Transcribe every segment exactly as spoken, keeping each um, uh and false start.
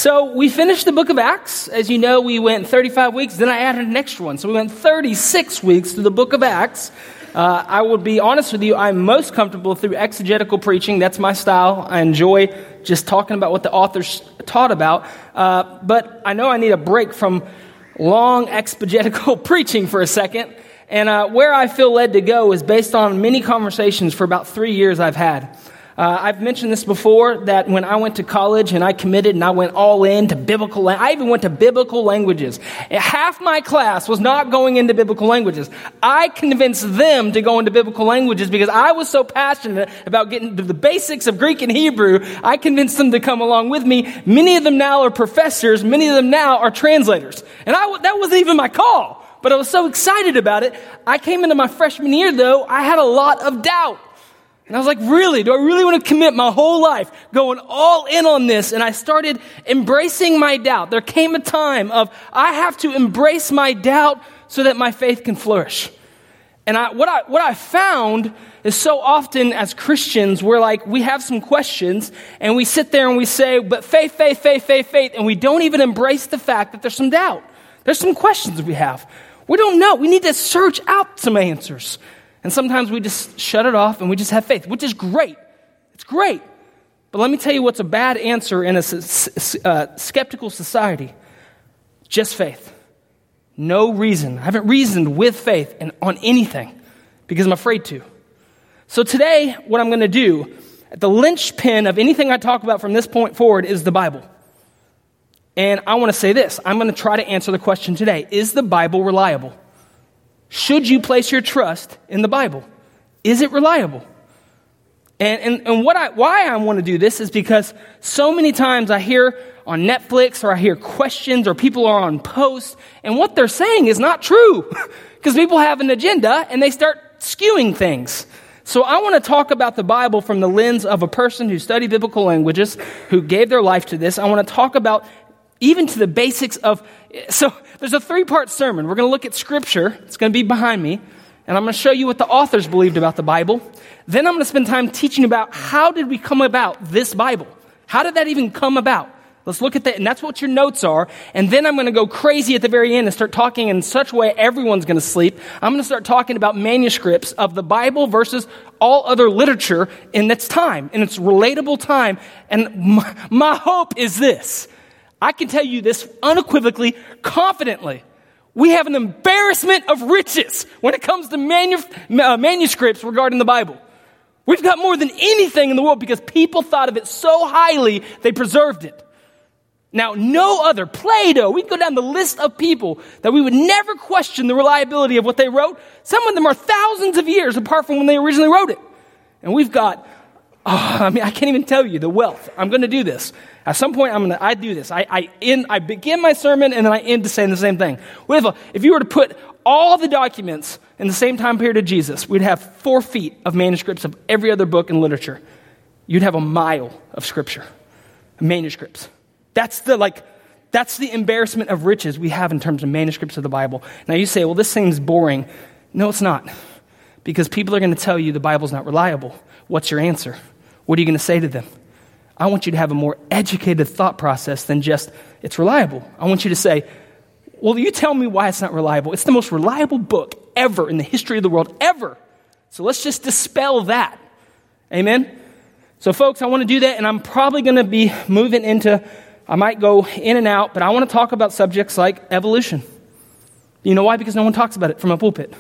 So we finished the book of Acts. As you know, we went thirty-five weeks, then I added an extra one. So we went thirty-six weeks through the book of Acts. Uh, I will be honest with you, I'm most comfortable through exegetical preaching. That's my style. I enjoy just talking about what the authors taught about. Uh, but I know I need a break from long exegetical preaching for a second. And uh, where I feel led to go is based on many conversations for about three years I've had. Uh, I've mentioned this before, that when I went to college and I committed and I went all in to biblical, I even went to biblical languages. Half my class was not going into biblical languages. I convinced them to go into biblical languages because I was so passionate about getting to the basics of Greek and Hebrew. I convinced them to come along with me. Many of them now are professors. Many of them now are translators. And I, that wasn't even my call, but I was so excited about it. I came into my freshman year, though, I had a lot of doubt. And I was like, really? Do I really want to commit my whole life going all in on this? And I started embracing my doubt. There came a time of, I have to embrace my doubt so that my faith can flourish. And I, what I what I found is so often as Christians, we're like, we have some questions and we sit there and we say, but faith, faith, faith, faith, faith. And we don't even embrace the fact that there's some doubt. There's some questions we have. We don't know. We need to search out some answers. And sometimes we just shut it off and we just have faith, which is great. It's great. But let me tell you what's a bad answer in a uh, skeptical society. Just faith. No reason. I haven't reasoned with faith and on anything because I'm afraid to. So today, what I'm going to do, the linchpin of anything I talk about from this point forward is the Bible. And I want to say this. I'm going to try to answer the question today. Is the Bible reliable? Should you place your trust in the Bible? Is it reliable? And, and, and what I, why I want to do this is because so many times I hear on Netflix or I hear questions or people are on posts and what they're saying is not true because people have an agenda and they start skewing things. So I want to talk about the Bible from the lens of a person who studied biblical languages, who gave their life to this. I want to talk about even to the basics of, so there's a three-part sermon. We're going to look at Scripture. It's going to be behind me. And I'm going to show you what the authors believed about the Bible. Then I'm going to spend time teaching about how did we come about this Bible? How did that even come about? Let's look at that. And that's what your notes are. And then I'm going to go crazy at the very end and start talking in such a way everyone's going to sleep. I'm going to start talking about manuscripts of the Bible versus all other literature in its time, in its relatable time. And my, my hope is this. I can tell you this unequivocally, confidently. We have an embarrassment of riches when it comes to manu- uh, manuscripts regarding the Bible. We've got more than anything in the world because people thought of it so highly, they preserved it. Now, no other, Plato, we can go down the list of people that we would never question the reliability of what they wrote. Some of them are thousands of years apart from when they originally wrote it. And we've got, oh, I mean, I can't even tell you the wealth. I'm going to do this. At some point, I'm gonna. I do this. I I, end, I begin my sermon and then I end to saying the same thing. What if, if you were to put all the documents in the same time period of Jesus, we'd have four feet of manuscripts of every other book in literature. You'd have a mile of Scripture, manuscripts. That's the like. That's the embarrassment of riches we have in terms of manuscripts of the Bible. Now you say, well, this seems boring. No, it's not, because people are going to tell you the Bible's not reliable. What's your answer? What are you going to say to them? I want you to have a more educated thought process than just, it's reliable. I want you to say, well, you tell me why it's not reliable. It's the most reliable book ever in the history of the world, ever. So let's just dispel that. Amen? So folks, I want to do that, and I'm probably going to be moving into, I might go in and out, but I want to talk about subjects like evolution. You know why? Because no one talks about it from a pulpit.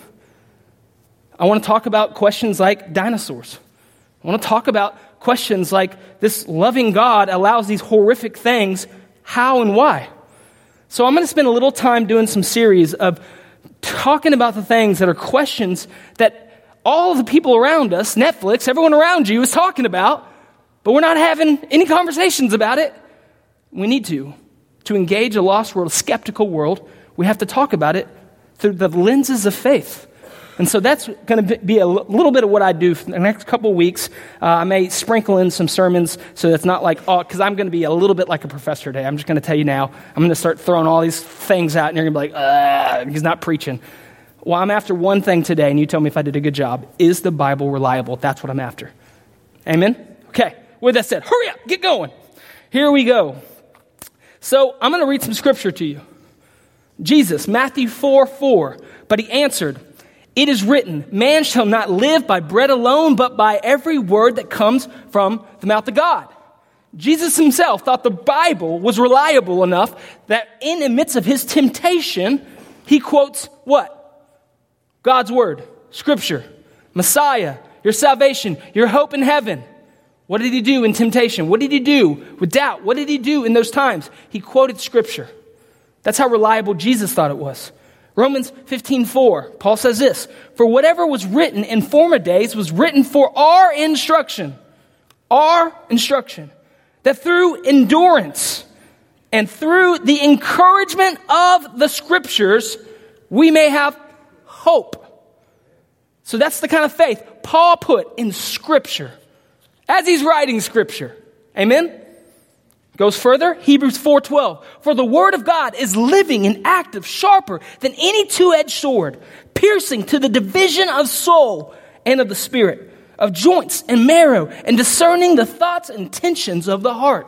I want to talk about questions like dinosaurs. I want to talk about questions like this loving God allows these horrific things, how and why? So I'm going to spend a little time doing some series of talking about the things that are questions that all of the people around us, Netflix, everyone around you is talking about, but we're not having any conversations about it. We need to. To engage a lost world, a skeptical world, we have to talk about it through the lenses of faith. And so that's going to be a little bit of what I do for the next couple of weeks. Uh, I may sprinkle in some sermons so that's not like, oh, because I'm going to be a little bit like a professor today. I'm just going to tell you now. I'm going to start throwing all these things out, and you're going to be like, ah, he's not preaching. Well, I'm after one thing today, and you tell me if I did a good job. Is the Bible reliable? That's what I'm after. Amen? Okay. With that said, hurry up. Get going. Here we go. So I'm going to read some scripture to you. Jesus, Matthew four four, but he answered, "It is written, man shall not live by bread alone, but by every word that comes from the mouth of God." Jesus himself thought the Bible was reliable enough that in the midst of his temptation, he quotes what? God's word, scripture, Messiah, your salvation, your hope in heaven. What did he do in temptation? What did he do with doubt? What did he do in those times? He quoted scripture. That's how reliable Jesus thought it was. Romans fifteen four, Paul says this, "For whatever was written in former days was written for our instruction." Our instruction. That through endurance and through the encouragement of the scriptures, we may have hope. So that's the kind of faith Paul put in scripture as he's writing scripture. Amen? Goes further, Hebrews four twelve. "For the word of God is living and active, sharper than any two-edged sword, piercing to the division of soul and of the spirit, of joints and marrow, and discerning the thoughts and intentions of the heart."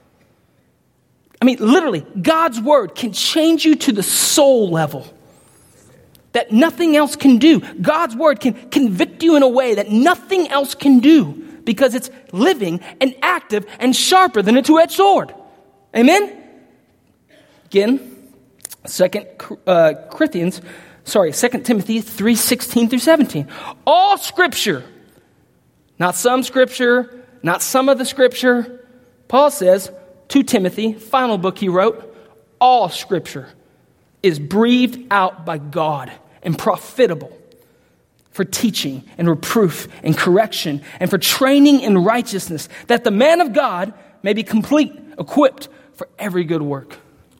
I mean, literally, God's word can change you to the soul level that nothing else can do. God's word can convict you in a way that nothing else can do because it's living and active and sharper than a two-edged sword. Amen? Again, Second uh, Corinthians, sorry, Second Timothy three sixteen through seventeen. "All scripture," not some scripture, not some of the scripture. Paul says to Timothy, final book he wrote, "All scripture is breathed out by God and profitable for teaching and reproof and correction and for training in righteousness, that the man of God may be complete, equipped for every good work."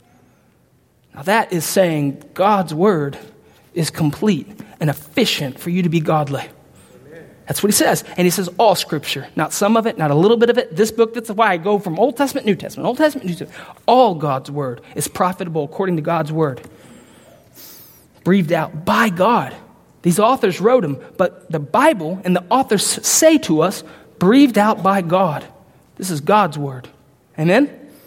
Now that is saying God's word is complete and efficient for you to be godly. That's what he says. And he says all scripture, not some of it, not a little bit of it. This book, that's why I go from Old Testament, New Testament, Old Testament, New Testament. All God's word is profitable according to God's word. Breathed out by God. These authors wrote them, but the Bible and the authors say to us, breathed out by God. This is God's word. Amen?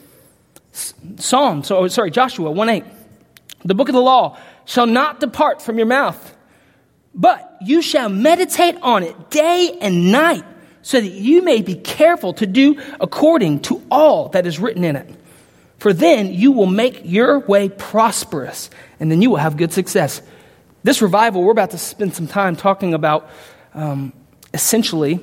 Psalm, so sorry, Joshua one eight. "The book of the law shall not depart from your mouth, but you shall meditate on it day and night, so that you may be careful to do according to all that is written in it. For then you will make your way prosperous, and then you will have good success." This revival, we're about to spend some time talking about, um, essentially,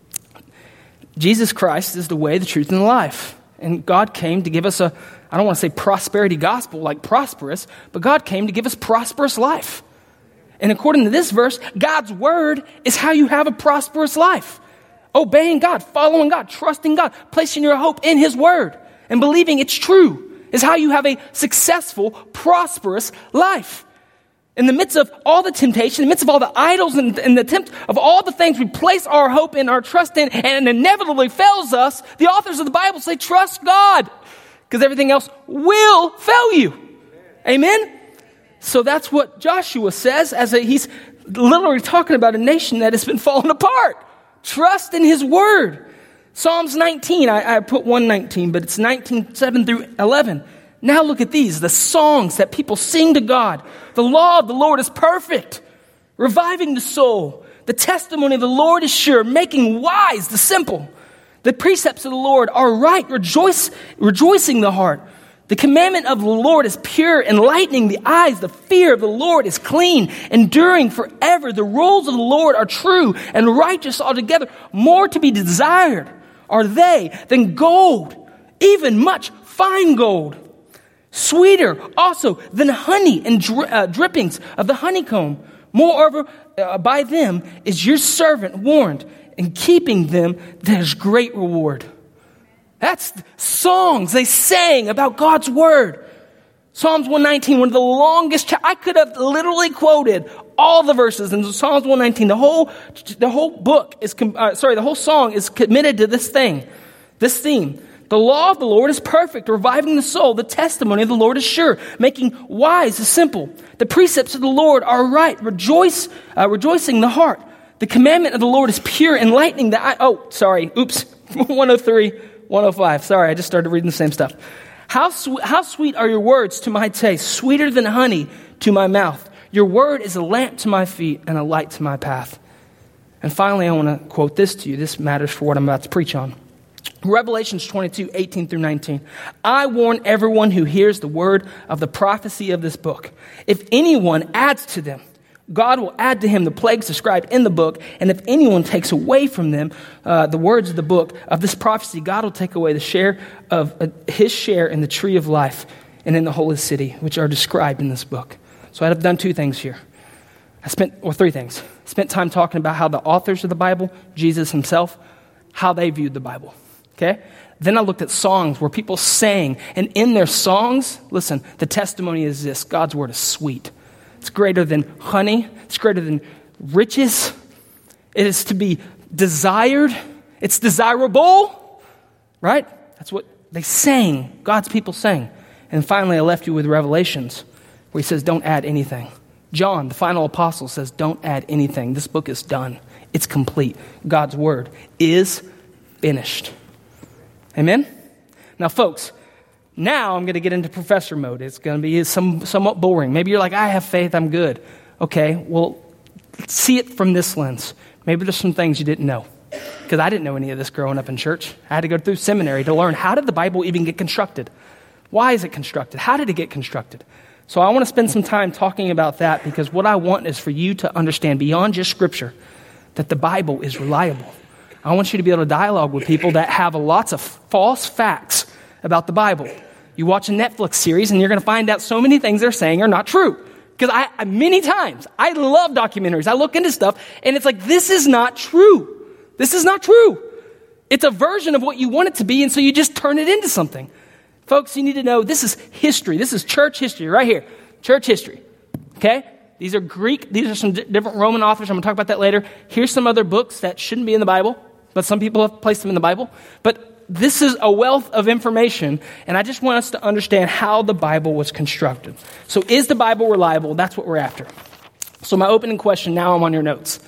Jesus Christ is the way, the truth, and the life. And God came to give us a, I don't want to say prosperity gospel, like prosperous, but God came to give us prosperous life. And according to this verse, God's word is how you have a prosperous life. Obeying God, following God, trusting God, placing your hope in his word, and believing it's true is how you have a successful, prosperous life. In the midst of all the temptation, in the midst of all the idols and, and the attempt of all the things we place our hope in, our trust in, and inevitably fails us, the authors of the Bible say, trust God, because everything else will fail you. Amen? So that's what Joshua says as a, he's literally talking about a nation that has been falling apart. Trust in his word. Psalms nineteen, I, I put one nineteen, but it's nineteen, seven through eleven. Now look at these, the songs that people sing to God. The law of the Lord is perfect, reviving the soul. The testimony of the Lord is sure, making wise the simple. The precepts of the Lord are right, rejoice, rejoicing the heart. The commandment of the Lord is pure, enlightening the eyes. The fear of the Lord is clean, enduring forever. The rules of the Lord are true and righteous altogether. More to be desired are they than gold, even much fine gold. Sweeter also than honey and dri- uh, drippings of the honeycomb. Moreover, uh, by them is your servant warned. In keeping them, there's great reward. That's songs they sang about God's word. Psalms one nineteen, one of the longest. Cha- I could have literally quoted all the verses in Psalms one nineteen. The whole, the whole book is, com- uh, sorry, the whole song is committed to this thing, this theme. The law of the Lord is perfect, reviving the soul. The testimony of the Lord is sure, making wise the simple. The precepts of the Lord are right, rejoice, uh, rejoicing the heart. The commandment of the Lord is pure, enlightening the eye. Oh, sorry, oops, one oh three. one oh five. Sorry, I just started reading the same stuff. How, sw- how sweet are your words to my taste, sweeter than honey to my mouth. Your word is a lamp to my feet and a light to my path. And finally, I want to quote this to you. This matters for what I'm about to preach on. Revelations twenty-two, eighteen through nineteen. I warn everyone who hears the word of the prophecy of this book. If anyone adds to them, God will add to him the plagues described in the book. And if anyone takes away from them uh, the words of the book of this prophecy, God will take away the share of uh, his share in the tree of life and in the holy city, which are described in this book. So I've done two things here. I spent, or three things. I spent time talking about how the authors of the Bible, Jesus himself, how they viewed the Bible. Okay? Then I looked at songs where people sang, and in their songs, listen, the testimony is this: God's word is sweet. It's greater than honey. It's greater than riches. It is to be desired. It's desirable, right? That's what they sang. God's people sang. And finally, I left you with Revelations, where he says, don't add anything. John, the final apostle, says, don't add anything. This book is done. It's complete. God's word is finished. Amen? Now, folks, now I'm going to get into professor mode. It's going to be some, somewhat boring. Maybe you're like, I have faith, I'm good. Okay, well, see it from this lens. Maybe there's some things you didn't know. Because I didn't know any of this growing up in church. I had to go through seminary to learn, how did the Bible even get constructed? Why is it constructed? How did it get constructed? So I want to spend some time talking about that, because what I want is for you to understand beyond just Scripture that the Bible is reliable. I want you to be able to dialogue with people that have lots of false facts about the Bible. You watch a Netflix series and you're going to find out so many things they're saying are not true. Because I, I many times, I love documentaries. I look into stuff and it's like, this is not true. This is not true. It's a version of what you want it to be, and so you just turn it into something. Folks, you need to know this is history. This is church history right here. Church history. Okay? These are Greek. These are some d- different Roman authors. I'm going to talk about that later. Here's some other books that shouldn't be in the Bible, but some people have placed them in the Bible. But this is a wealth of information, and I just want us to understand how the Bible was constructed. So is the Bible reliable? That's what we're after. So my opening question, now I'm on your notes.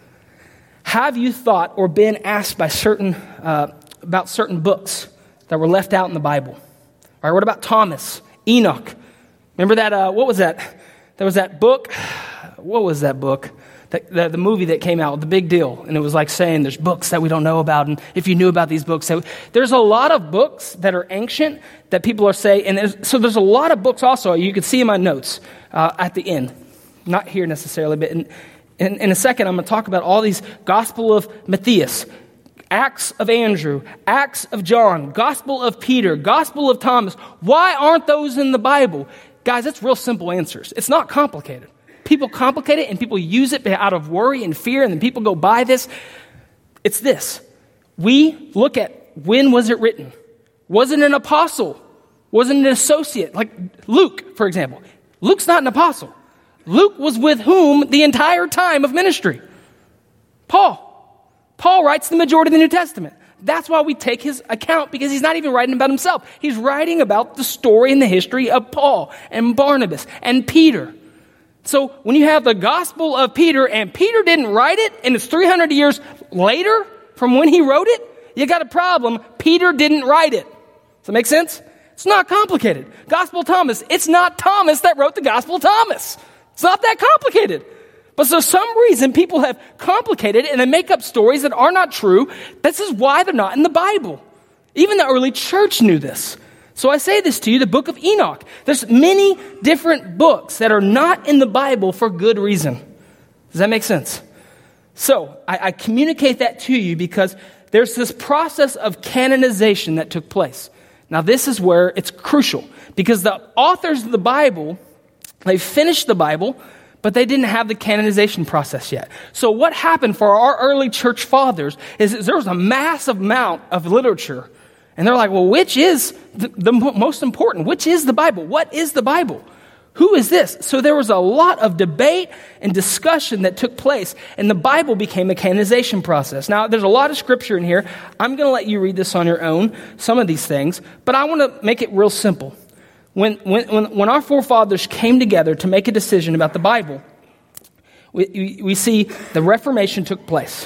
Have you thought or been asked by certain uh, about certain books that were left out in the Bible? All right, what about Thomas, Enoch? Remember that, uh, what was that? There was that book, what was that book? That, the, the movie that came out, The Big Deal. And it was like saying there's books that we don't know about. And if you knew about these books, so there's a lot of books that are ancient that people are saying. And there's, so there's a lot of books also. You can see in my notes uh, at the end. Not here necessarily, but in, in, in a second, I'm going to talk about all these Gospel of Matthias, Acts of Andrew, Acts of John, Gospel of Peter, Gospel of Thomas. Why aren't those in the Bible? Guys, that's real simple answers. It's not complicated. People complicate it and people use it out of worry and fear, and then people go buy this. It's this. We look at, when was it written? Was it an apostle? Was it an associate? Like Luke, for example. Luke's not an apostle. Luke was with whom the entire time of ministry? Paul. Paul writes the majority of the New Testament. That's why we take his account, because he's not even writing about himself. He's writing about the story and the history of Paul and Barnabas and Peter. So when you have the Gospel of Peter, and Peter didn't write it, and it's three hundred years later from when he wrote it, you got a problem. Peter didn't write it. Does that make sense? It's not complicated. Gospel of Thomas, it's not Thomas that wrote the Gospel of Thomas. It's not that complicated. But for some reason, people have complicated it and they make up stories that are not true. This is why they're not in the Bible. Even the early church knew this. So I say this to you, the book of Enoch. There's many different books that are not in the Bible for good reason. Does that make sense? So I, I communicate that to you because there's this process of canonization that took place. Now this is where it's crucial, because the authors of the Bible, they finished the Bible, but they didn't have the canonization process yet. So what happened for our early church fathers is, is there was a massive amount of literature. And they're like, well, which is the, the most important? Which is the Bible? What is the Bible? Who is this? So there was a lot of debate and discussion that took place, and the Bible became a canonization process. Now, there's a lot of scripture in here. I'm going to let you read this on your own, some of these things, but I want to make it real simple. When, when, when, when our forefathers came together to make a decision about the Bible, we, we see the Reformation took place.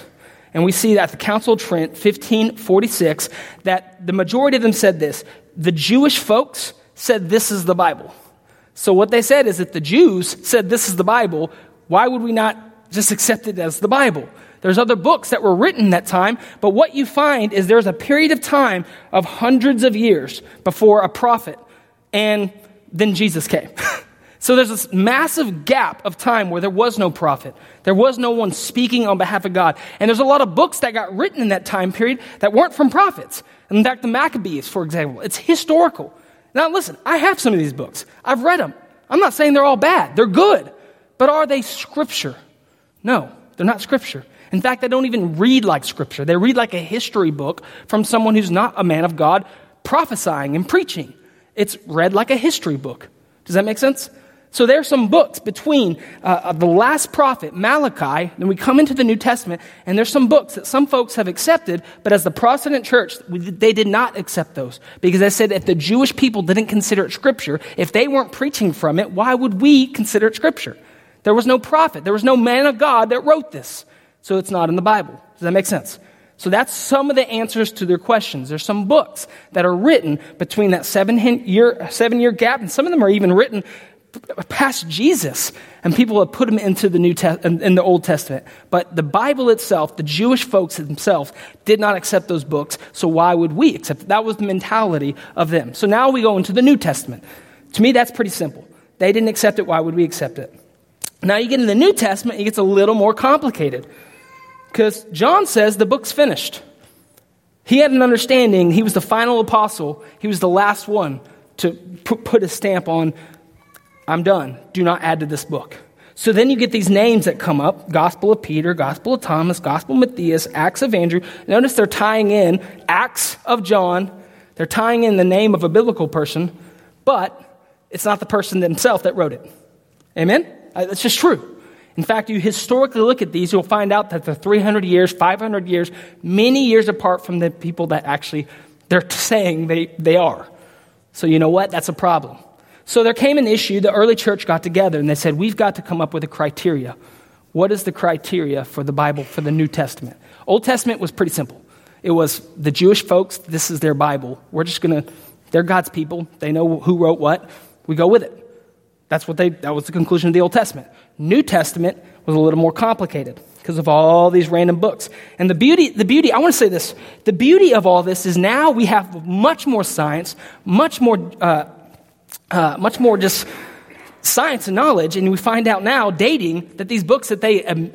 And we see that at the Council of Trent, fifteen forty-six, that the majority of them said this. The Jewish folks said this is the Bible. So what they said is if the Jews said this is the Bible, why would we not just accept it as the Bible? There's other books that were written in that time, but what you find is there's a period of time of hundreds of years before a prophet, and then Jesus came. So there's this massive gap of time where there was no prophet. There was no one speaking on behalf of God. And there's a lot of books that got written in that time period that weren't from prophets. In fact, the Maccabees, for example, it's historical. Now listen, I have some of these books. I've read them. I'm not saying they're all bad. They're good. But are they scripture? No, they're not scripture. In fact, they don't even read like scripture. They read like a history book from someone who's not a man of God prophesying and preaching. It's read like a history book. Does that make sense? So there are some books between uh, the last prophet, Malachi, then we come into the New Testament, and there's some books that some folks have accepted, but as the Protestant church, we, they did not accept those. Because they said if the Jewish people didn't consider it scripture, if they weren't preaching from it, why would we consider it scripture? There was no prophet. There was no man of God that wrote this. So it's not in the Bible. Does that make sense? So that's some of the answers to their questions. There's some books that are written between that seven-year seven year gap, and some of them are even written past Jesus, and people have put them into the New Te- in the Old Testament. But the Bible itself, the Jewish folks themselves, did not accept those books. So why would we accept it? That was the mentality of them. So now we go into the New Testament. To me, that's pretty simple. They didn't accept it. Why would we accept it? Now you get in the New Testament, it gets a little more complicated. Because John says the book's finished. He had an understanding. He was the final apostle. He was the last one to put a stamp on, I'm done. Do not add to this book. So then you get these names that come up. Gospel of Peter, Gospel of Thomas, Gospel of Matthias, Acts of Andrew. Notice they're tying in Acts of John. They're tying in the name of a biblical person. But it's not the person themselves that wrote it. Amen? It's just true. In fact, you historically look at these, you'll find out that they're three hundred years, five hundred years, many years apart from the people that actually they're saying they, they are. So you know what? That's a problem. So there came an issue. The early church got together and they said, we've got to come up with a criteria. What is the criteria for the Bible, for the New Testament? Old Testament was pretty simple. It was the Jewish folks, this is their Bible. We're just going to, they're God's people. They know who wrote what. We go with it. That's what they, that was the conclusion of the Old Testament. New Testament was a little more complicated because of all these random books. And the beauty, the beauty, I want to say this, the beauty of all this is now we have much more science, much more, uh, uh, much more just science and knowledge. And we find out now, dating, that these books that they um,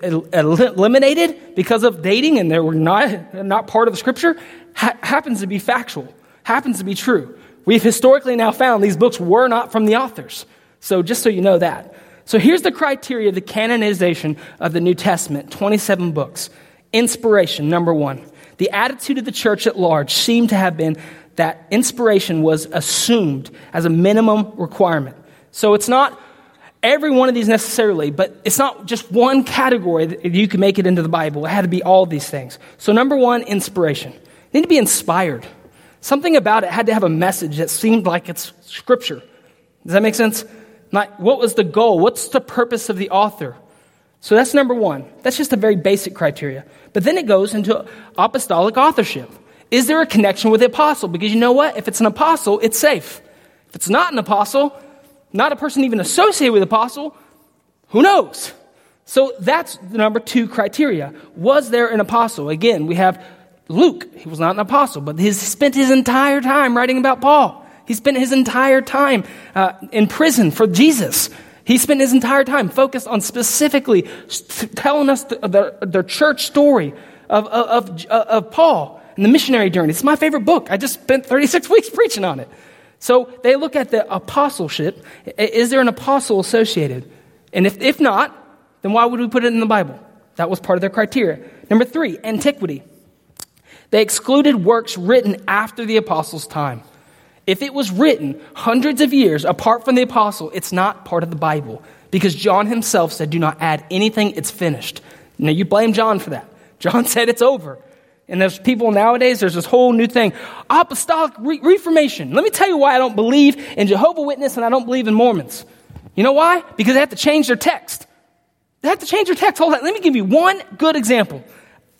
eliminated because of dating and they were not, not part of the scripture, ha- happens to be factual, happens to be true. We've historically now found these books were not from the authors. So just so you know that. So here's the criteria of the canonization of the New Testament, twenty-seven books. Inspiration, number one. The attitude of the church at large seemed to have been that inspiration was assumed as a minimum requirement. So it's not every one of these necessarily, but it's not just one category that you can make it into the Bible. It had to be all of these things. So number one, inspiration. You need to be inspired. Something about it had to have a message that seemed like it's scripture. Does that make sense? Like, what was the goal? What's the purpose of the author? So that's number one. That's just a very basic criteria. But then it goes into apostolic authorship. Is there a connection with the apostle? Because you know what? If it's an apostle, it's safe. If it's not an apostle, not a person even associated with the apostle, who knows? So that's the number two criteria. Was there an apostle? Again, we have Luke. He was not an apostle, but he spent his entire time writing about Paul. He spent his entire time uh, in prison for Jesus. He spent his entire time focused on specifically telling us the, the, the church story of, of, of, of Paul and the missionary journey. It's my favorite book. I just spent thirty-six weeks preaching on it. So they look at the apostleship. Is there an apostle associated? And if, if not, then why would we put it in the Bible? That was part of their criteria. Number three, antiquity. They excluded works written after the apostles' time. If it was written hundreds of years apart from the apostle, it's not part of the Bible. Because John himself said, do not add anything, it's finished. Now you blame John for that. John said it's over. And there's people nowadays, there's this whole new thing. Apostolic re- Reformation. Let me tell you why I don't believe in Jehovah's Witnesses and I don't believe in Mormons. You know why? Because they have to change their text. They have to change their text. Hold on. Let me give you one good example.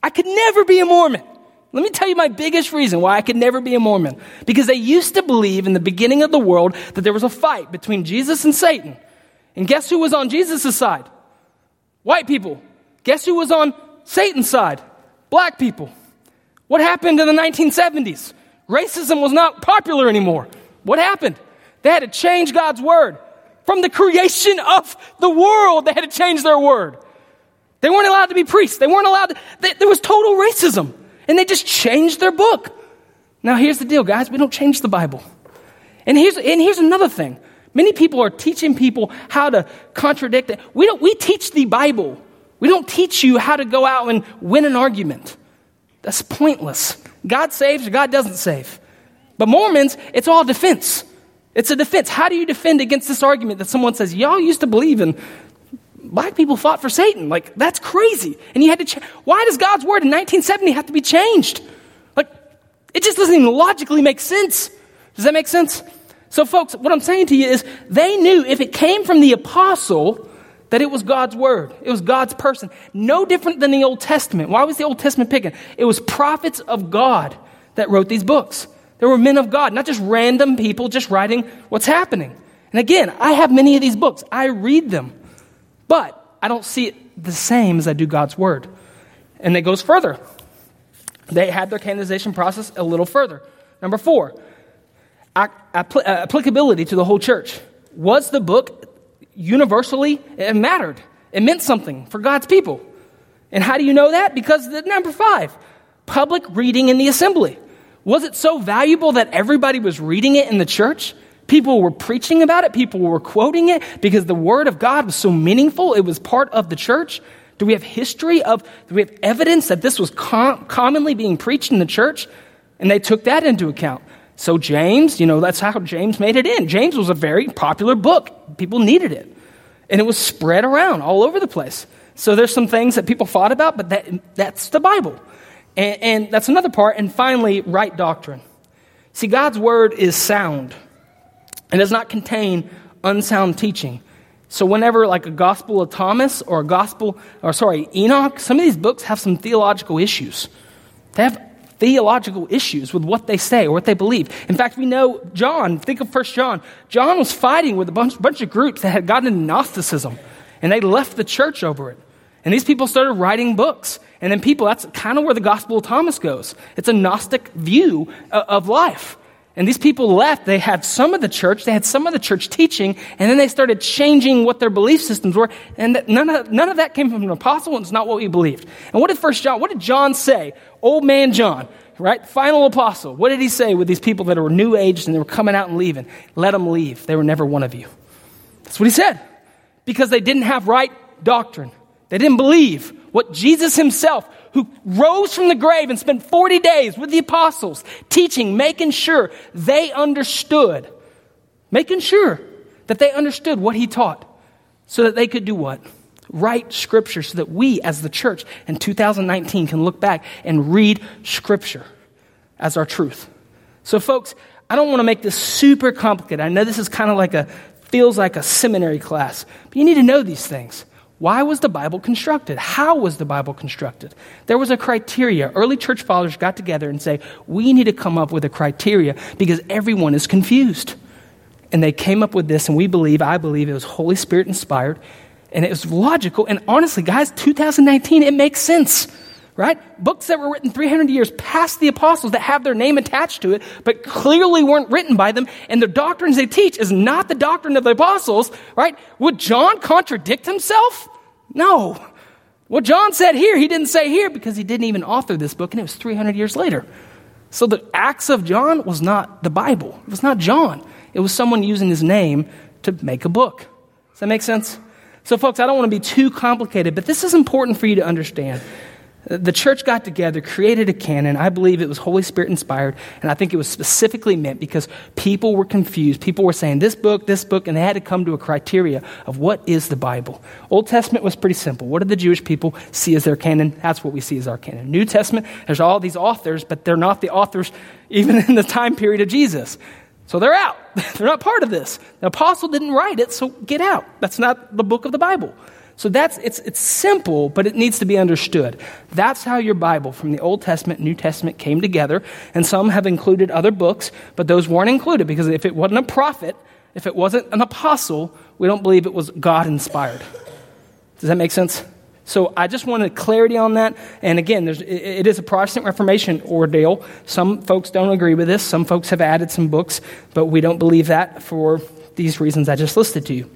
I could never be a Mormon. Let me tell you my biggest reason why I could never be a Mormon. Because they used to believe in the beginning of the world that there was a fight between Jesus and Satan. And guess who was on Jesus' side? White people. Guess who was on Satan's side? Black people. What happened in the nineteen seventies? Racism was not popular anymore. What happened? They had to change God's word. From the creation of the world, they had to change their word. They weren't allowed to be priests. They weren't allowed to, they, there was total racism. And they just changed their book. Now here's the deal, guys. We don't change the Bible. And here's, and here's another thing. Many people are teaching people how to contradict it. We don't, we teach the Bible. We don't teach you how to go out and win an argument. That's pointless. God saves or God doesn't save. But Mormons, it's all defense. It's a defense. How do you defend against this argument that someone says, y'all used to believe in black people fought for Satan? Like, that's crazy. And you had to change. Why does God's word in nineteen seventy have to be changed? Like, it just doesn't even logically make sense. Does that make sense? So folks, what I'm saying to you is they knew if it came from the apostle that it was God's word. It was God's person. No different than the Old Testament. Why was the Old Testament picking? It was prophets of God that wrote these books. There were men of God, not just random people just writing what's happening. And again, I have many of these books. I read them. But I don't see it the same as I do God's word. And it goes further. They had their canonization process a little further. Number four, applicability to the whole church. Was the book universally, it mattered. It meant something for God's people. And how do you know that? Because the number five, public reading in the assembly. Was it so valuable that everybody was reading it in the church? People were preaching about it. People were quoting it because the word of God was so meaningful. It was part of the church. Do we have history of, do we have evidence that this was com- commonly being preached in the church? And they took that into account. So James, you know, that's how James made it in. James was a very popular book. People needed it. And it was spread around all over the place. So there's some things that people fought about, but that that's the Bible. And, and that's another part. And finally, right doctrine. See, God's word is sound. It does not contain unsound teaching. So whenever like a Gospel of Thomas or a Gospel, or sorry, Enoch, some of these books have some theological issues. They have theological issues with what they say or what they believe. In fact, we know John, think of First John. John was fighting with a bunch, bunch of groups that had gotten into Gnosticism, and they left the church over it. And these people started writing books. And then people, that's kind of where the Gospel of Thomas goes. It's a Gnostic view of life. And these people left. They had some of the church. They had some of the church teaching. And then they started changing what their belief systems were. And none of, none of that came from an apostle, and it's not what we believed. And what did First John, what did John say? Old man John, right? Final apostle. What did he say with these people that were new aged and they were coming out and leaving? Let them leave. They were never one of you. That's what he said. Because they didn't have right doctrine. They didn't believe what Jesus himself, who rose from the grave and spent forty days with the apostles, teaching, making sure they understood, making sure that they understood what he taught so that they could do what? Write scripture so that we as the church in two thousand nineteen can look back and read scripture as our truth. So folks, I don't want to make this super complicated. I know this is kind of like a, feels like a seminary class, but you need to know these things. Why was the Bible constructed? How was the Bible constructed? There was a criteria. Early church fathers got together and say, we need to come up with a criteria because everyone is confused. And they came up with this, and we believe, I believe it was Holy Spirit inspired, and it was logical. And honestly, guys, two thousand nineteen, it makes sense, right? Books that were written three hundred years past the apostles that have their name attached to it, but clearly weren't written by them, and the doctrines they teach is not the doctrine of the apostles, right? Would John contradict himself? No. What John said here, he didn't say here because he didn't even author this book, and it was three hundred years later. So the Acts of John was not the Bible. It was not John. It was someone using his name to make a book. Does that make sense? So folks, I don't want to be too complicated, but this is important for you to understand. The church got together, created a canon. I believe it was Holy Spirit inspired, and I think it was specifically meant because people were confused. People were saying this book, this book, and they had to come to a criteria of what is the Bible. Old Testament was pretty simple. What did the Jewish people see as their canon? That's what we see as our canon. New Testament, there's all these authors, but they're not the authors even in the time period of Jesus. So they're out. They're not part of this. The apostle didn't write it, so get out. That's not the book of the Bible. So that's it's it's simple, but it needs to be understood. That's how your Bible from the Old Testament, New Testament came together, and some have included other books, but those weren't included because if it wasn't a prophet, if it wasn't an apostle, we don't believe it was God-inspired. Does that make sense? So I just wanted clarity on that. And again, there's, it is a Protestant Reformation ordeal. Some folks don't agree with this. Some folks have added some books, but we don't believe that for these reasons I just listed to you.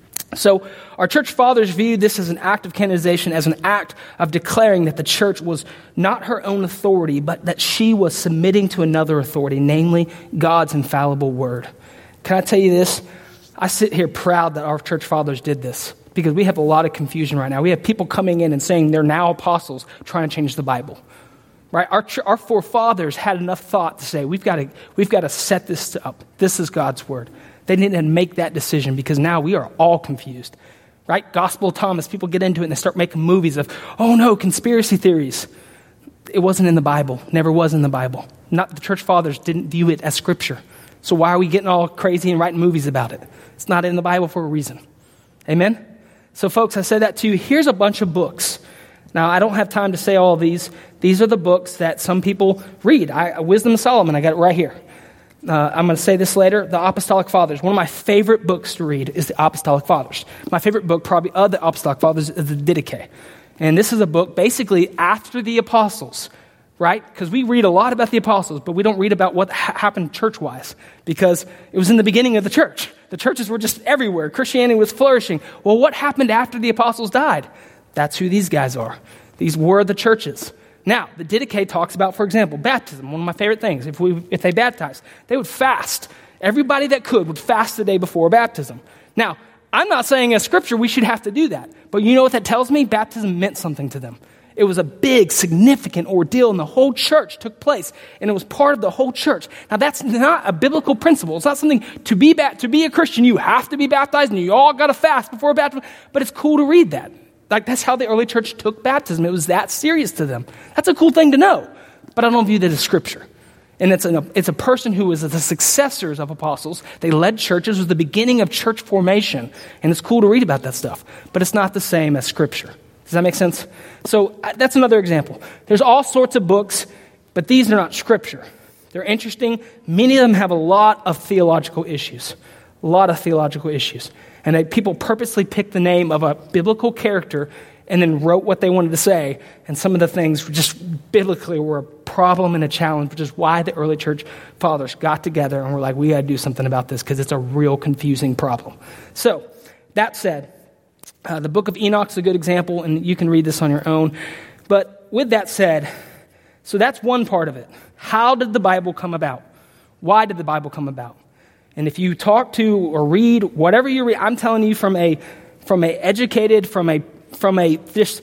So our church fathers viewed this as an act of canonization, as an act of declaring that the church was not her own authority, but that she was submitting to another authority, namely God's infallible word. Can I tell you this? I sit here proud that our church fathers did this, because we have a lot of confusion right now. We have people coming in and saying they're now apostles trying to change the Bible. Right? Our our forefathers had enough thought to say, we've got to we've got to set this up. This is God's word. They didn't make that decision because now we are all confused. Right? Gospel of Thomas, people get into it and they start making movies of, oh no, conspiracy theories. It wasn't in the Bible. Never was in the Bible. Not the church fathers didn't view it as scripture. So why are we getting all crazy and writing movies about it? It's not in the Bible for a reason. Amen? So folks, I said that to you. Here's a bunch of books. Now, I don't have time to say all of these. These are the books that some people read. I, Wisdom of Solomon, I got it right here. Uh, I'm going to say this later. The Apostolic Fathers. One of my favorite books to read is the Apostolic Fathers. My favorite book probably of the Apostolic Fathers is the Didache. And this is a book basically after the apostles, right? Because we read a lot about the apostles, but we don't read about what ha- happened church-wise because it was in the beginning of the church. The churches were just everywhere. Christianity was flourishing. Well, what happened after the apostles died? That's who these guys are. These were the churches. Now, the Didache talks about, for example, baptism, one of my favorite things. If we if they baptized, they would fast. Everybody that could would fast the day before baptism. Now, I'm not saying as scripture we should have to do that, but you know what that tells me? Baptism meant something to them. It was a big, significant ordeal, and the whole church took place, and it was part of the whole church. Now, that's not a biblical principle. It's not something to be ba- to be a Christian, you have to be baptized, and you all got to fast before baptism, but it's cool to read that. Like, that's how the early church took baptism. It was that serious to them. That's a cool thing to know, but I don't view that as scripture. And it's, an, it's a person who was the successors of apostles. They led churches. It was the beginning of church formation, and it's cool to read about that stuff, but it's not the same as scripture. Does that make sense? So uh, that's another example. There's all sorts of books, but these are not scripture. They're interesting. Many of them have a lot of theological issues, a lot of theological issues. And they, people purposely picked the name of a biblical character and then wrote what they wanted to say. And some of the things just biblically were a problem and a challenge, which is why the early church fathers got together and were like, we got to do something about this because it's a real confusing problem. So that said, Uh, the book of Enoch's a good example, and you can read this on your own. But with that said, so that's one part of it. How did the Bible come about? Why did the Bible come about? And if you talk to or read whatever you read, I'm telling you from a from a educated, from a from a this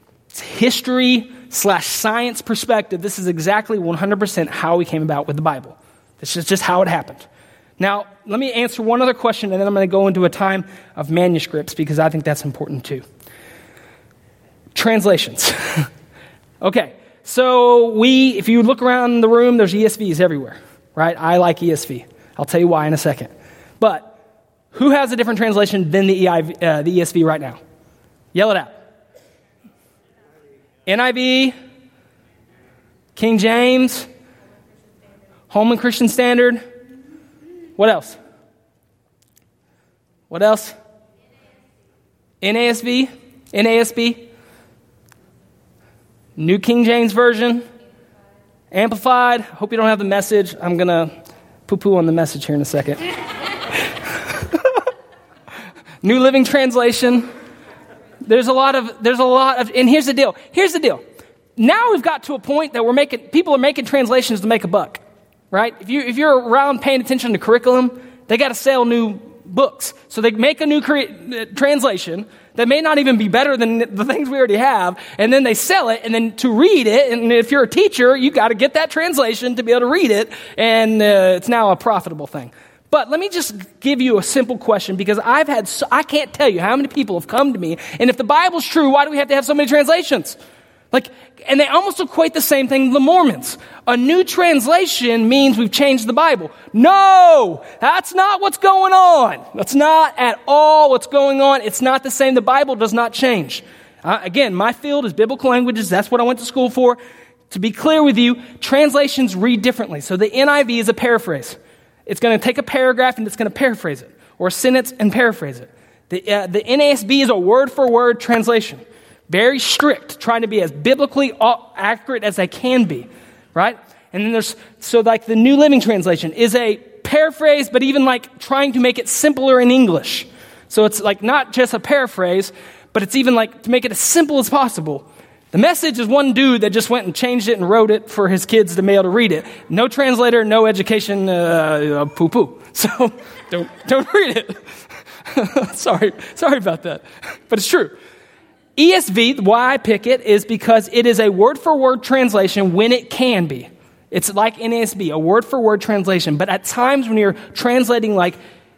history slash science perspective, this is exactly one hundred percent how we came about with the Bible. This is just how it happened. Now, let me answer one other question, and then I'm going to go into a time of manuscripts because I think that's important too. Translations. Okay, so we, if you look around the room, there's E S Vs everywhere, right? I like E S V. I'll tell you why in a second. But who has a different translation than the E I V, uh, the E S V right now? Yell it out. N I V, King James, Holman Christian Standard. What else? What else? N A S B? N A S B? New King James Version? Amplified? Hope you don't have the message. I'm going to poo-poo on the message here in a second. New Living Translation. There's a lot of, there's a lot of, and here's the deal. Here's the deal. Now we've got to a point that we're making, people are making translations to make a buck. Right? If you if you're around paying attention to curriculum, they got to sell new books. So they make a new cre- translation that may not even be better than the things we already have, and then they sell it, and then to read it, and if you're a teacher, you got to get that translation to be able to read it, and uh, it's now a profitable thing. But let me just give you a simple question, because I've had so, I can't tell you how many people have come to me, and if the Bible's true, why do we have to have so many translations? Like, and they almost equate the same thing to the Mormons. A new translation means we've changed the Bible. No, that's not what's going on. That's not at all what's going on. It's not the same. The Bible does not change. Uh, again, my field is biblical languages. That's what I went to school for. To be clear with you, translations read differently. So the N I V is a paraphrase. It's going to take a paragraph and it's going to paraphrase it, or a sentence and paraphrase it. The, uh, the N A S B is a word-for-word translation. Very strict, trying to be as biblically accurate as they can be, right? And then there's, so like the New Living Translation is a paraphrase, but even like trying to make it simpler in English. So it's like not just a paraphrase, but it's even like to make it as simple as possible. The Message is one dude that just went and changed it and wrote it for his kids to be able to read it. No translator, no education, uh, poo-poo. So don't, don't read it. sorry, sorry about that. But it's true. E S V, why I pick it is because it is a word-for-word translation when it can be. It's like N A S B, a word-for-word translation. But at times when you're translating like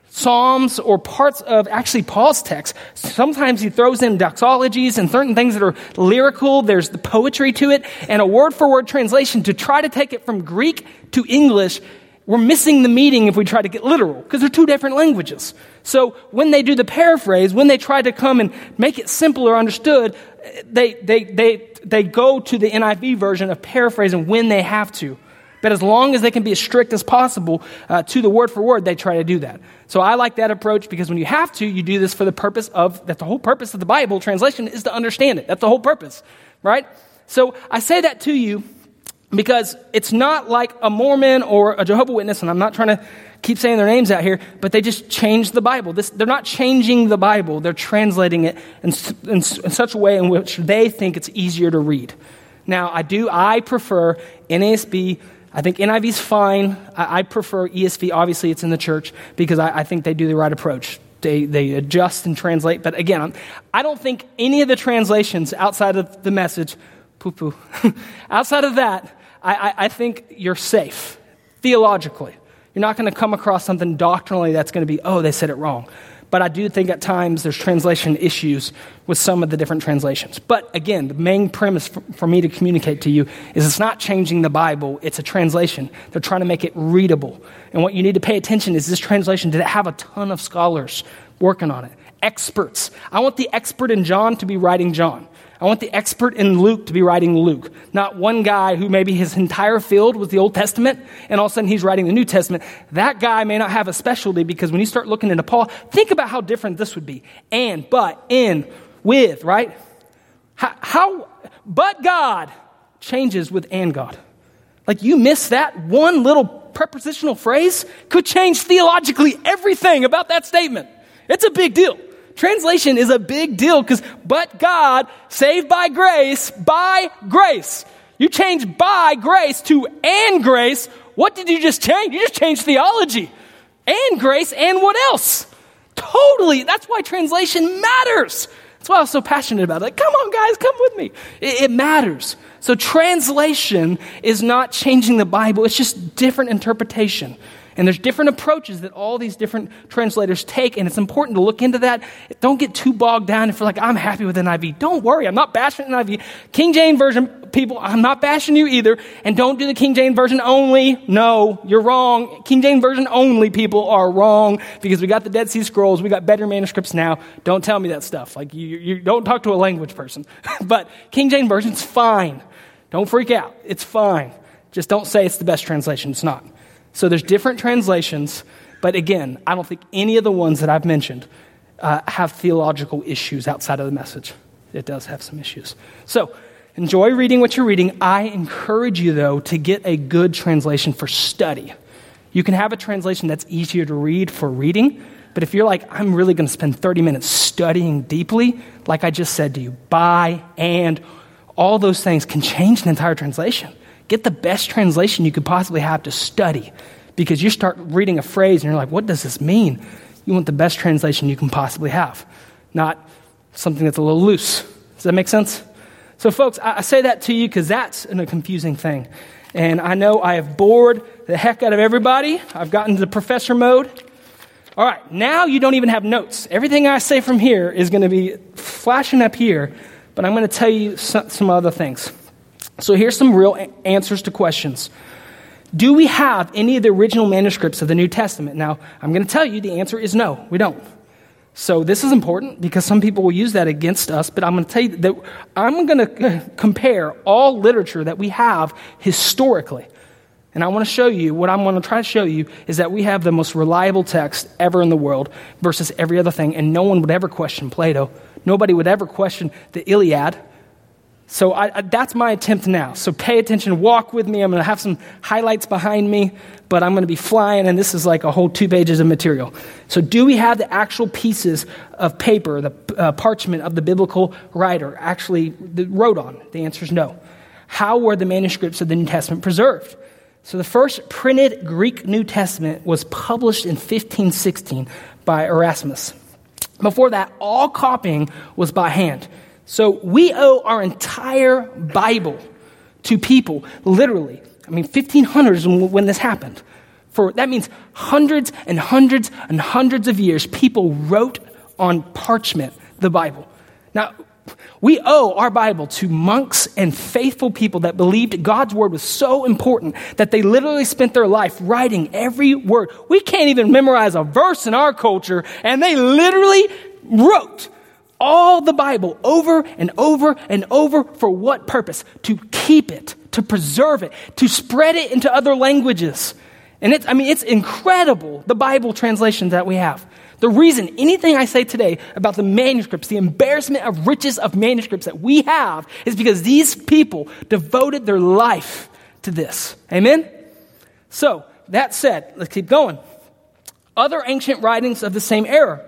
Psalms or parts of actually Paul's text, sometimes he throws in doxologies and certain things that are lyrical. There's the poetry to it. And a word-for-word translation to try to take it from Greek to English, we're missing the meaning if we try to get literal because they're two different languages. So when they do the paraphrase, when they try to come and make it simpler understood, they they they they go to the N I V version of paraphrasing when they have to. But as long as they can be as strict as possible uh, to the word for word, they try to do that. So I like that approach because when you have to, you do this for the purpose of, that the whole purpose of the Bible translation is to understand it. That's the whole purpose, right? So I say that to you because it's not like a Mormon or a Jehovah's Witness, and I'm not trying to keep saying their names out here, but they just changed the Bible. This, they're not changing the Bible. They're translating it in, in, in such a way in which they think it's easier to read. Now, I do, I prefer N A S B. I think N I V is fine. I, I prefer E S V. Obviously, it's in the church because I, I think they do the right approach. They they adjust and translate. But again, I'm, I don't think any of the translations outside of the Message, poo-poo, outside of that, I, I, I think you're safe theologically. You're not going to come across something doctrinally that's going to be, oh, they said it wrong. But I do think at times there's translation issues with some of the different translations. But again, the main premise for, for me to communicate to you is it's not changing the Bible, it's a translation. They're trying to make it readable. And what you need to pay attention is this translation, did it have a ton of scholars working on it? Experts. I want the expert in John to be writing John. I want the expert in Luke to be writing Luke, not one guy who maybe his entire field was the Old Testament, and all of a sudden he's writing the New Testament. That guy may not have a specialty because when you start looking into Paul, think about how different this would be. And, but, in, with, right? How, how but God changes with and God. Like you miss that one little prepositional phrase could change theologically everything about that statement. It's a big deal. Translation is a big deal because, but God, saved by grace, by grace. You change by grace to and grace. What did you just change? You just changed theology. And grace, and what else? Totally. That's why translation matters. That's why I was so passionate about it. Like, come on, guys, come with me. It, it matters. So translation is not changing the Bible. It's just different interpretation. And there's different approaches that all these different translators take, and it's important to look into that. Don't get too bogged down if you're like, I'm happy with N I V. Don't worry, I'm not bashing N I V. King James Version people, I'm not bashing you either. And don't do the King James Version only. No, you're wrong. King James Version only people are wrong because we got the Dead Sea Scrolls. We got better manuscripts now. Don't tell me that stuff. Like you, you don't talk to a language person. But King James Version's fine. Don't freak out. It's fine. Just don't say it's the best translation. It's not. So there's different translations, but again, I don't think any of the ones that I've mentioned uh, have theological issues outside of the Message. It does have some issues. So enjoy reading what you're reading. I encourage you, though, to get a good translation for study. You can have a translation that's easier to read for reading, but if you're like, I'm really going to spend thirty minutes studying deeply, like I just said to you, by, and, all those things can change an entire translation. Get the best translation you could possibly have to study because you start reading a phrase and you're like, what does this mean? You want the best translation you can possibly have, not something that's a little loose. Does that make sense? So folks, I say that to you because that's a confusing thing. And I know I have bored the heck out of everybody. I've gotten to professor mode. All right, now you don't even have notes. Everything I say from here is going to be flashing up here, but I'm going to tell you some, some other things. So here's some real a- answers to questions. Do we have any of the original manuscripts of the New Testament? Now, I'm going to tell you the answer is no, we don't. So this is important because some people will use that against us, but I'm going to tell you that I'm going to compare all literature that we have historically. And I want to show you, what I'm going to try to show you is that we have the most reliable text ever in the world versus every other thing, and no one would ever question Plato. Nobody would ever question the Iliad. So I, I, that's my attempt now. So pay attention, walk with me. I'm going to have some highlights behind me, but I'm going to be flying, and this is like a whole two pages of material. So do we have the actual pieces of paper, the uh, parchment of the biblical writer actually wrote on? The answer is no. How were the manuscripts of the New Testament preserved? So the first printed Greek New Testament was published in fifteen sixteen by Erasmus. Before that, all copying was by hand. So we owe our entire Bible to people, literally. I mean, fifteen hundreds when this happened. For that means hundreds and hundreds and hundreds of years, people wrote on parchment the Bible. Now, we owe our Bible to monks and faithful people that believed God's word was so important that they literally spent their life writing every word. We can't even memorize a verse in our culture, and they literally wrote all the Bible over and over and over. For what purpose? To keep it, to preserve it, to spread it into other languages. And it's, I mean, it's incredible, the Bible translations that we have. The reason anything I say today about the manuscripts, the embarrassment of riches of manuscripts that we have, is because these people devoted their life to this. Amen? So, that said, let's keep going. Other ancient writings of the same era.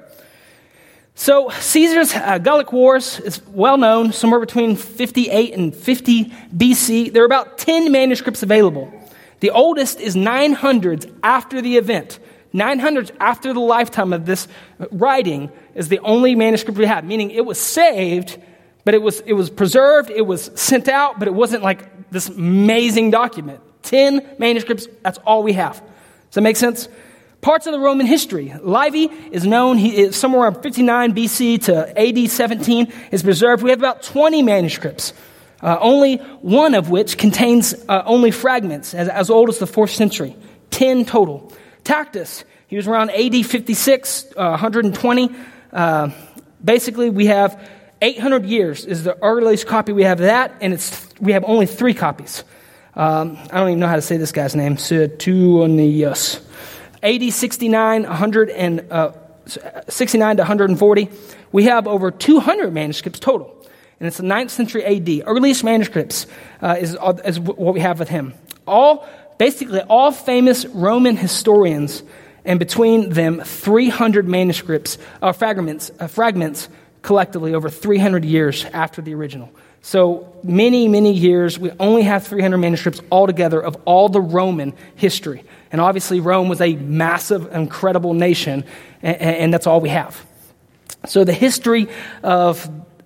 So, Caesar's uh, Gallic Wars is well known, somewhere between fifty-eight and fifty B C. There are about ten manuscripts available. The oldest is nine hundreds after the event. nine hundreds after the lifetime of this writing is the only manuscript we have, meaning it was saved, but it was it was preserved, it was sent out, but it wasn't like this amazing document. Ten manuscripts, that's all we have. Does that make sense? Parts of the Roman history. Livy is known, he is somewhere around fifty-nine B C to A D seventeen is preserved. We have about twenty manuscripts, uh, only one of which contains uh, only fragments, as, as old as the fourth century. ten total. Tacitus, he was around A D fifty-six, uh, one hundred twenty. Uh, basically, we have eight hundred years is the earliest copy we have of that, and it's we have only three copies. Um, I don't even know how to say this guy's name. Suetonius. A D sixty-nine, one hundred and, uh, sixty-nine to one hundred forty. We have over two hundred manuscripts total, and it's the ninth century A D. Earliest manuscripts uh, is, is what we have with him. All Basically, all famous Roman historians, and between them, three hundred manuscripts, uh, fragments, uh, fragments collectively over three hundred years after the original. So many, many years, we only have three hundred manuscripts altogether of all the Roman history. And obviously, Rome was a massive, incredible nation, and, and that's all we have. So the history of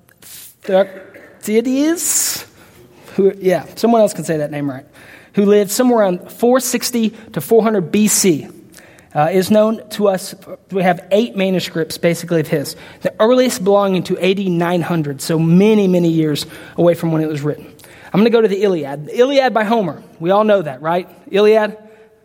Thucydides, who, yeah, someone else can say that name right, who lived somewhere around four sixty to four hundred B C, uh, is known to us. We have eight manuscripts, basically, of his. The earliest belonging to A D nine hundred, so many, many years away from when it was written. I'm going to go to the Iliad. The Iliad by Homer. We all know that, right? Iliad.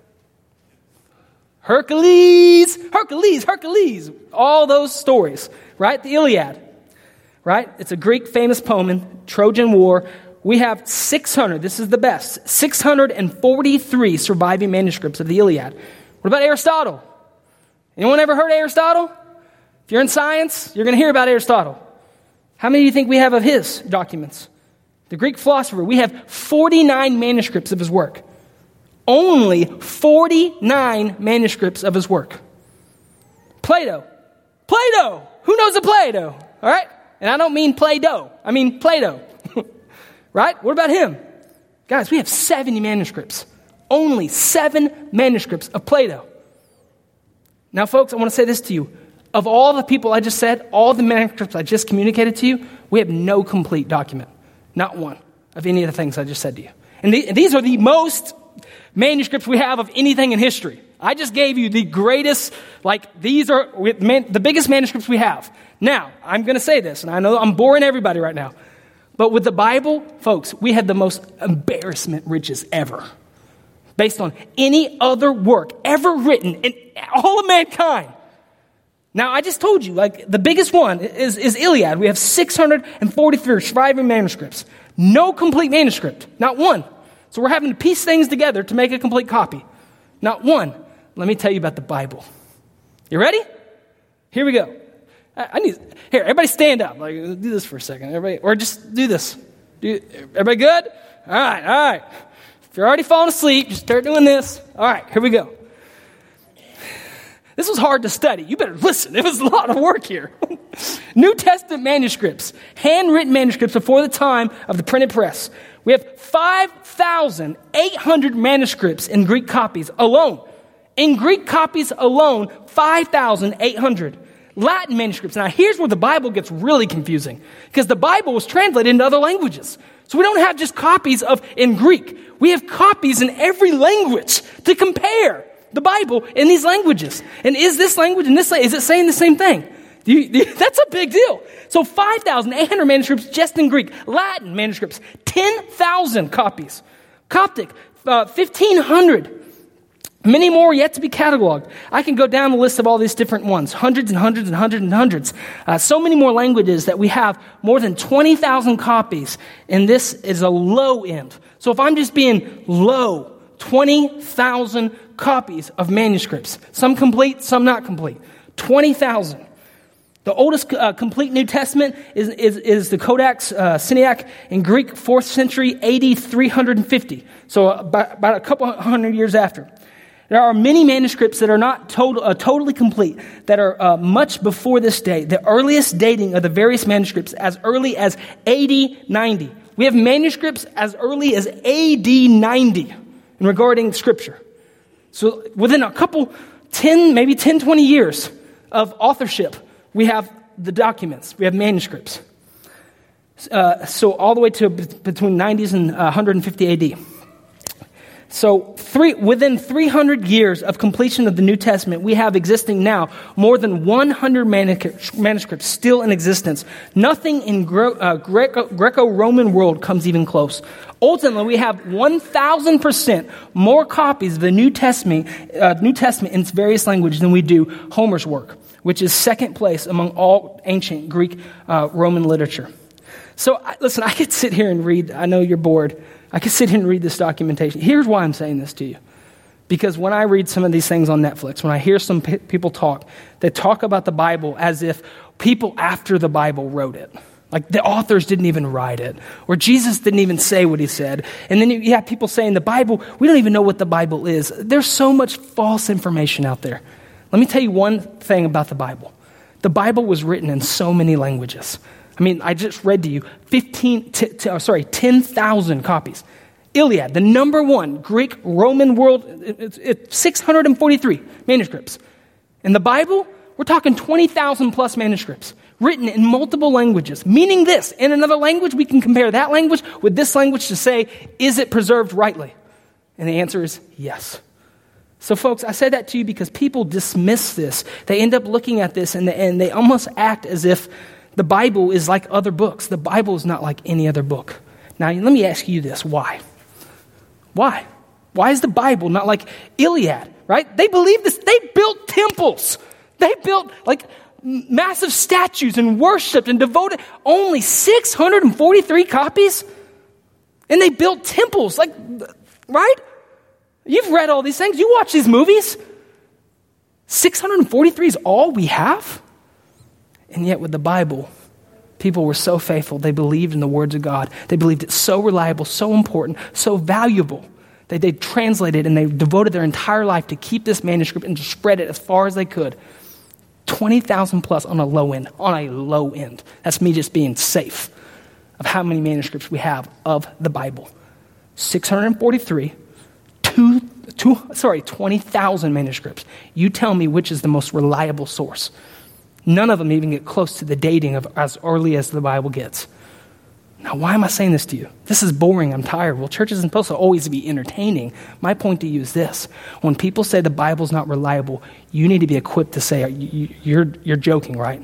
Hercules, Hercules, Hercules. All those stories, right? The Iliad, right? It's a Greek famous poem in Trojan War. We have six hundred, this is the best, six hundred forty-three surviving manuscripts of the Iliad. What about Aristotle? Anyone ever heard of Aristotle? If you're in science, you're going to hear about Aristotle. How many do you think we have of his documents? The Greek philosopher, we have forty-nine manuscripts of his work. Only forty-nine manuscripts of his work. Plato. Plato! Who knows of Plato? All right? And I don't mean Play-Doh. I mean Plato. Right? What about him? Guys, we have seventy manuscripts. Only seven manuscripts of Plato. Now, folks, I want to say this to you. Of all the people I just said, all the manuscripts I just communicated to you, we have no complete document. Not one of any of the things I just said to you. And, the, and these are the most manuscripts we have of anything in history. I just gave you the greatest, like, these are man, the biggest manuscripts we have. Now, I'm going to say this, and I know I'm boring everybody right now. But with the Bible, folks, we have the most embarrassment riches ever, based on any other work ever written in all of mankind. Now, I just told you, like, the biggest one is, is Iliad. We have six hundred forty-three surviving manuscripts. No complete manuscript. Not one. So we're having to piece things together to make a complete copy. Not one. Let me tell you about the Bible. You ready? Here we go. I, I need, here, everybody stand up. Like, do this for a second. Everybody, or just do this. Do, everybody good? All right, all right. If you're already falling asleep, just start doing this. All right, here we go. This was hard to study. You better listen. It was a lot of work here. New Testament manuscripts, handwritten manuscripts before the time of the printed press. We have five thousand eight hundred manuscripts in Greek copies alone. In Greek copies alone, five thousand eight hundred. Latin manuscripts. Now, here's where the Bible gets really confusing, because the Bible was translated into other languages. So we don't have just copies of in Greek. We have copies in every language to compare the Bible in these languages. And is this language and this, is it saying the same thing? Do you, do you, that's a big deal. So five thousand eight hundred manuscripts just in Greek. Latin manuscripts, ten thousand copies. Coptic, uh, fifteen hundred. Many more yet to be cataloged. I can go down the list of all these different ones. Hundreds and hundreds and hundreds and hundreds. Uh, so many more languages that we have more than twenty thousand copies. And this is a low end. So if I'm just being low, twenty thousand copies of manuscripts. Some complete, some not complete. twenty thousand. The oldest uh, complete New Testament is, is, is the Codex uh, Sinaiticus in Greek, fourth century, A D three hundred fifty. So about, about a couple hundred years after. There are many manuscripts that are not total, uh, totally complete, that are uh, much before this date. The earliest dating of the various manuscripts as early as A D ninety. We have manuscripts as early as A D ninety in regarding Scripture. So within a couple, ten, maybe ten, twenty years of authorship, we have the documents, we have manuscripts. Uh, so all the way to b- between nineties and uh, one hundred fifty A D. So three, within three hundred years of completion of the New Testament, we have existing now more than one hundred manuscripts still in existence. Nothing in Gre- uh, Greco, Greco-Roman world comes even close. Ultimately, we have one thousand percent more copies of the New Testament, uh, New Testament in its various languages than we do Homer's work, which is second place among all ancient Greek uh, Roman literature. So I, listen, I could sit here and read. I know you're bored. I could sit here and read this documentation. Here's why I'm saying this to you. Because when I read some of these things on Netflix, when I hear some p- people talk, they talk about the Bible as if people after the Bible wrote it. Like the authors didn't even write it. Or Jesus didn't even say what he said. And then you have people saying the Bible, we don't even know what the Bible is. There's so much false information out there. Let me tell you one thing about the Bible. The Bible was written in so many languages. I mean, I just read to you fifteen, t- t- oh, sorry, ten thousand copies. Iliad, the number one Greek Roman world, it's, it's six hundred forty-three manuscripts. In the Bible, we're talking twenty thousand plus manuscripts written in multiple languages. Meaning this, in another language, we can compare that language with this language to say, is it preserved rightly? And the answer is yes. So folks, I said that to you because people dismiss this. They end up looking at this and they, and they almost act as if the Bible is like other books. The Bible is not like any other book. Now, let me ask you this. Why? Why? Why is the Bible not like Iliad, right? They believe this. They built temples. They built like massive statues and worshiped and devoted only six hundred forty-three copies. And they built temples, like, right? You've read all these things. You watch these movies. six hundred forty-three is all we have? And yet with the Bible, people were so faithful. They believed in the words of God. They believed it so reliable, so important, so valuable that they translated and they devoted their entire life to keep this manuscript and to spread it as far as they could. twenty thousand plus on a low end, on a low end. That's me just being safe of how many manuscripts we have of the Bible. six hundred forty-three, two, two, sorry, twenty thousand manuscripts. You tell me which is the most reliable source. None of them even get close to the dating of as early as the Bible gets. Now, why am I saying this to you? This is boring. I'm tired. Well, church isn't supposed to always be entertaining. My point to you is this. When people say the Bible's not reliable, you need to be equipped to say, you're, you're joking, right?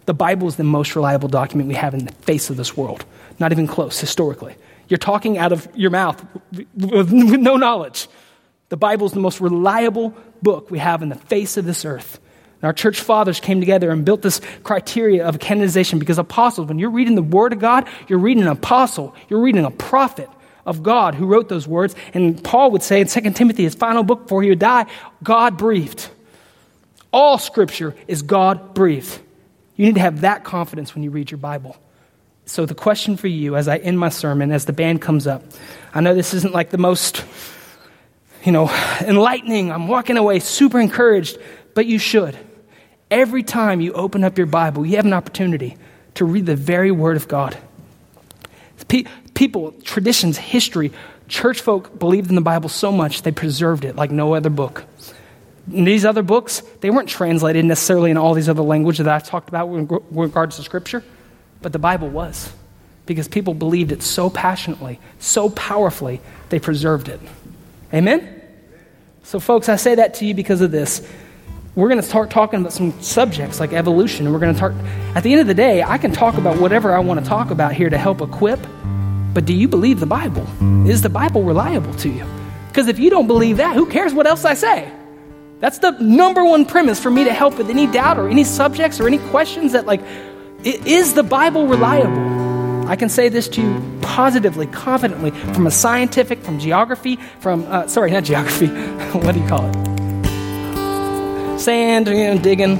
The Bible is the most reliable document we have in the face of this world. Not even close, historically. You're talking out of your mouth with no knowledge. The Bible is the most reliable book we have in the face of this earth. And our church fathers came together and built this criteria of canonization because apostles, when you're reading the Word of God, you're reading an apostle, you're reading a prophet of God who wrote those words. And Paul would say in Second Timothy, his final book before he would die, God breathed. All Scripture is God breathed. You need to have that confidence when you read your Bible. So the question for you as I end my sermon, as the band comes up, I know this isn't like the most, you know, enlightening. I'm walking away super encouraged, but you should. Every time you open up your Bible, you have an opportunity to read the very Word of God. Pe- people, traditions, history, church folk believed in the Bible so much they preserved it like no other book. And these other books, they weren't translated necessarily in all these other languages that I talked about in regards to Scripture. But the Bible was, because people believed it so passionately, so powerfully, they preserved it. Amen? So folks, I say that to you because of this. We're going to start talking about some subjects like evolution. And we're going to talk, at the end of the day, I can talk about whatever I want to talk about here to help equip. But do you believe the Bible? Is the Bible reliable to you? Because if you don't believe that, who cares what else I say? That's the number one premise for me to help with any doubt or any subjects or any questions that like, is the Bible reliable? I can say this to you positively, confidently, from a scientific, from geography, from, uh, sorry, not geography, what do you call it? Sand, you know, digging.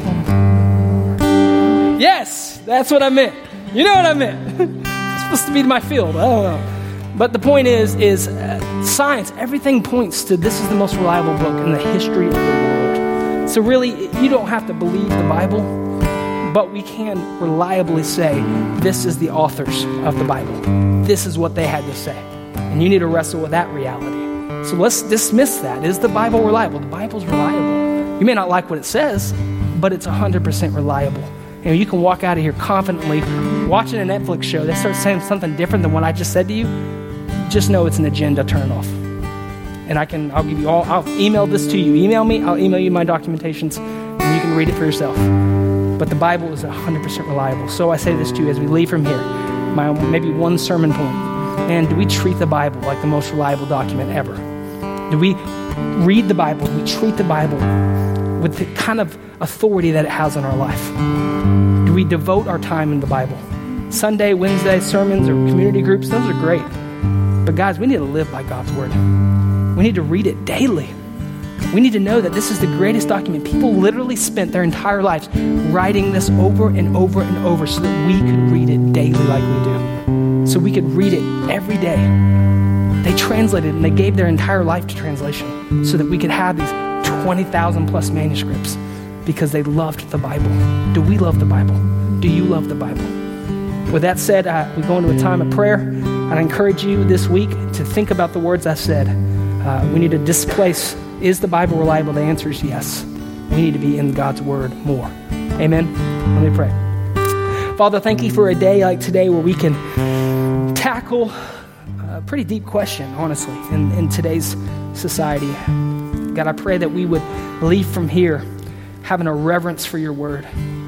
Yes, that's what I meant. You know what I meant. It's supposed to be my field, I don't know. But the point is, is uh, science, everything points to this is the most reliable book in the history of the world. So really, you don't have to believe the Bible, but we can reliably say, this is the authors of the Bible. This is what they had to say. And you need to wrestle with that reality. So let's dismiss that. Is the Bible reliable? The Bible's reliable. You may not like what it says, but it's one hundred percent reliable. You know, you can walk out of here confidently, watching a Netflix show, they start saying something different than what I just said to you, just know it's an agenda turn off. And I can, I'll give you all, I'll email this to you. Email me, I'll email you my documentations, and you can read it for yourself. But the Bible is one hundred percent reliable. So I say this to you as we leave from here, my maybe one sermon point. Man, do we treat the Bible like the most reliable document ever? Do we read the Bible? Do we treat the Bible with the kind of authority that it has on our life? Do we devote our time in the Bible? Sunday, Wednesday sermons or community groups, those are great. But guys, we need to live by God's Word. We need to read it daily. We need to know that this is the greatest document. People literally spent their entire lives writing this over and over and over so that we could read it daily like we do. So we could read it every day. They translated and they gave their entire life to translation so that we could have these twenty thousand plus manuscripts because they loved the Bible. Do we love the Bible? Do you love the Bible? With that said, uh, we go into a time of prayer. And I encourage you this week to think about the words I said. Uh, we need to displace, is the Bible reliable? The answer is yes. We need to be in God's Word more. Amen? Let me pray. Father, thank you for a day like today where we can tackle a pretty deep question, honestly, in, in today's society. God, I pray that we would leave from here having a reverence for your Word,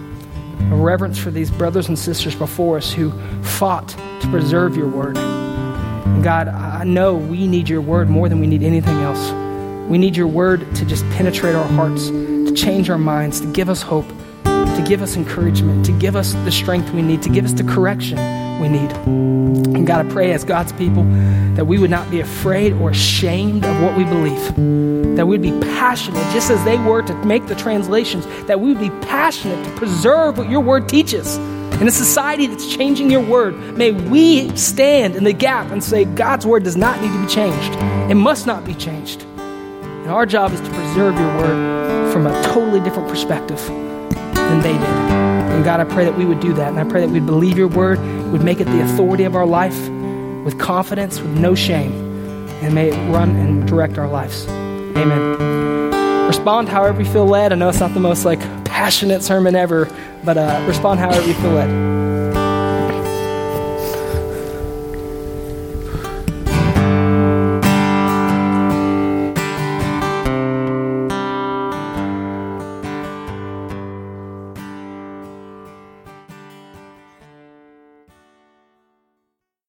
a reverence for these brothers and sisters before us who fought to preserve your Word. And God, I know we need your Word more than we need anything else. We need your Word to just penetrate our hearts, to change our minds, to give us hope, to give us encouragement, to give us the strength we need, to give us the correction we need. And God, I pray as God's people that we would not be afraid or ashamed of what we believe, that we'd be passionate, just as they were to make the translations, that we would be passionate to preserve what your Word teaches. In a society that's changing your Word, may we stand in the gap and say, God's Word does not need to be changed. It must not be changed. And our job is to preserve your Word from a totally different perspective than they did. And God, I pray that we would do that. And I pray that we'd believe your Word, would make it the authority of our life with confidence, with no shame. And may it run and direct our lives. Amen. Respond however you feel led. I know it's not the most like passionate sermon ever, but uh, respond however you feel led.